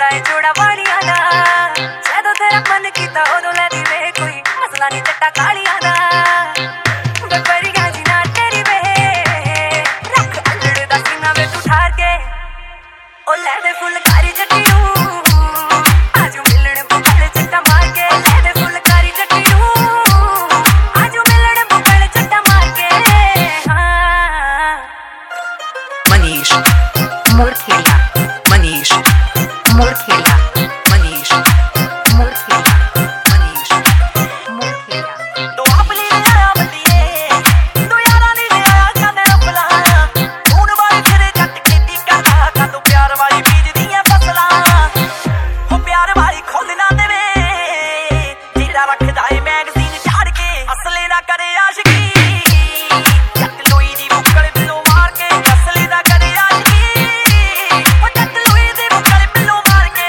लगदा है जोड़ा वालियां दा जदों तेरा मन कीता उदों लै दी वे कोई मसला नहीं जट्टा कालियां दा बबरियां जी ना तेरी वे रख अल्लड़ दा सीना वे तू ठार के ओ लै दे फुलकारी जट्टी नूं आजू मिलण बुकल जट्टा मार के लै दे फुलकारी जट्टी नूं आजू मिलण बुकल जट्टा मार के हाँ मनीष मुरखेला मनीष मुरखेला मनीष मुरखेला मनीष मुरखेला तो अपनी आया बंदिए तो यारा नी आया कने अपना खून वाली फिरे जट खेती करदा का तो प्यार वाली बीज दियां फसला हो प्यार वाली खोल ना देवे जीरा रखदा है मैगजीन झाड़ के असले ना करे आशिकी जट लोई दी बुक्कल बिलो मार के असले ना करे आशिकी हो जट लोई दी बुक्कल बिलो मार के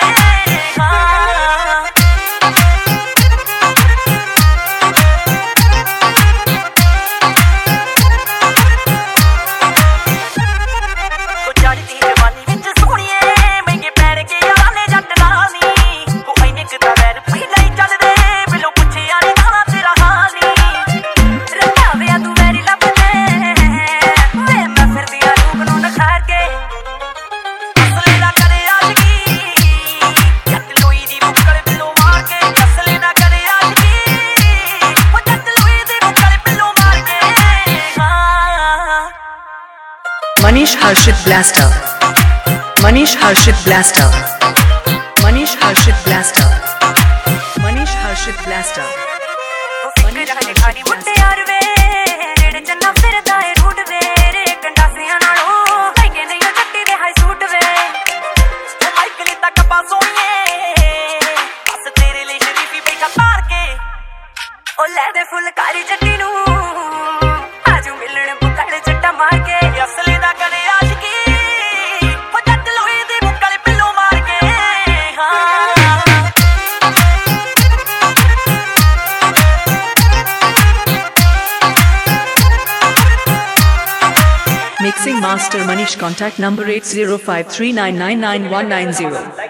ਉਹ ਚੜਦੀ ਜਵਾਨੀ ਵਿੱਚ ਸੋਹਣੀਏ ਮਹਿੰਗੇ ਪੈਣ ਕੇ ਯਾਰਾਂ ਨੇ ਜੱਟ ਨਾਲ ਨੀ ਉਹ ਐਨੇ ਕਿਤਾ ਵੈਰ ਪਹਿਲਾਂ ਹੀ ਚੱਲਦੇ ਬਿਲੋ ਪੁੱਛਿਆ ਨੀ ਦਾਣਾ ਤੇਰਾ ਹਾਲ ਨੀ रंगाविया तू वैरी लभदे वे मैं फिरदी आ रूप नूं नखार के ਅਸਲੇ ਨਾ ਕਰੇ ਆਸ਼ਕੀ ਜੱਟ ਲੋਈ ਦੀ ਬੁੱਕਲ ਬਿਲੋ ਮਾਰ ਕੇ ਅਸਲੇ ਨਾ ਕਰੇ ਆਸ਼ਕੀ ਉਹ ਜੱਟ ਲੋਈ ਦੀ ਬੁੱਕਲ ਬਿਲੋ ਮਾਰ ਕੇ Manish Harshit blaster Manish Harshit blaster Manish Harshit blaster Manish Harshit blaster Manish Harshit खानी मुंडे यार वे रेड़े चन्ना फिरदा है रूट वे रे गंडासियां नालों महंगे नहीं ओ जट्टी दे हाई सूट वे ਉਹ ਮਾਈਕਲੀ ਤੱਕ ਪਾ ਸੋਣੀਏ ਬਸ ਤੇਰੇ ਲਈ ਸ਼ਰੀਫੀ ਬੈਠਾ ਤਾਰ ਕੇ ओ लै दे फुलकारी जट्टी नूं आजू मिलण बुकल जट्टा मार के ਅਸਲੇ ਨਾ ਕਰੇ ਆਸ਼ਕੀ ਉਹ ਜੱਟ ਲੋਈ ਦੀ ਬੁੱਕਲ ਬਿਲੋ ਮਾਰ ਕੇ Mixing Master Manish. Contact number 8053999190.